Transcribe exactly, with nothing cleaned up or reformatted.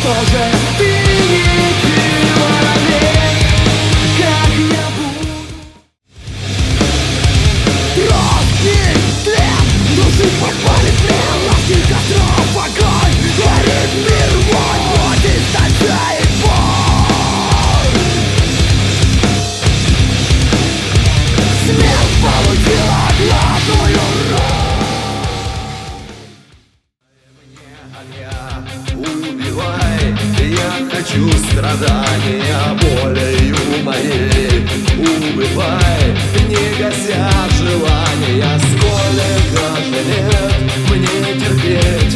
тоже ты не человек, как я буду. Тростник, тлен, души попали в плен, ласки костров, огонь, горит мир мой, путь источает боль. Смерть получила главную роль. Убивай, я хочу страдания болью моей. Убывай, не гася желания, сколько же лет мне терпеть